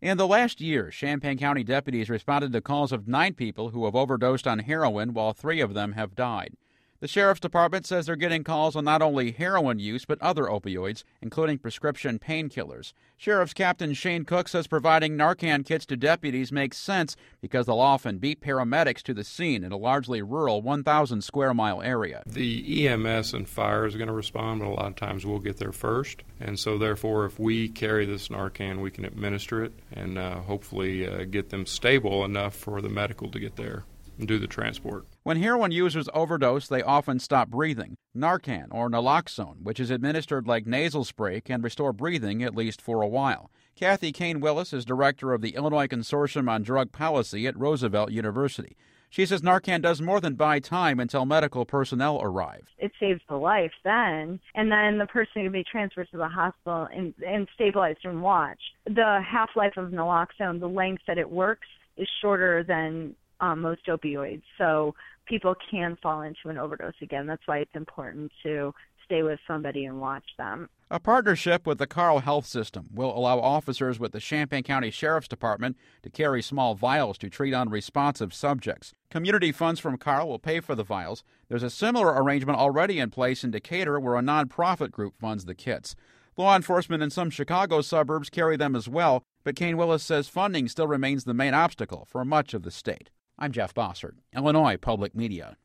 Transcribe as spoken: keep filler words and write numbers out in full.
In the last year, Champaign County deputies responded to calls of nine people who have overdosed on heroin, while three of them have died. The Sheriff's Department says they're getting calls on not only heroin use, but other opioids, including prescription painkillers. Sheriff's Captain Shane Cook says providing Narcan kits to deputies makes sense because they'll often beat paramedics to the scene in a largely rural one thousand square mile area. The E M S and fire is going to respond, but a lot of times we'll get there first. And so, therefore, if we carry this Narcan, we can administer it and uh, hopefully uh, get them stable enough for the medical to get there and do the transport. When heroin users overdose, they often stop breathing. Narcan, or naloxone, which is administered like nasal spray, can restore breathing at least for a while. Kathy Kane Willis is director of the Illinois Consortium on Drug Policy at Roosevelt University. She says Narcan does more than buy time until medical personnel arrive. It saves the life then, and then the person can be transferred to the hospital and, and stabilized and watched. The half-life of naloxone, the length that it works, is shorter than Um, most opioids, so people can fall into an overdose again. That's why it's important to stay with somebody and watch them. A partnership with the Carle Health System will allow officers with the Champaign County Sheriff's Department to carry small vials to treat unresponsive subjects. Community funds from Carle will pay for the vials. There's a similar arrangement already in place in Decatur where a nonprofit group funds the kits. Law enforcement in some Chicago suburbs carry them as well, but Kane Willis says funding still remains the main obstacle for much of the state. I'm Jeff Bossert, Illinois Public Media.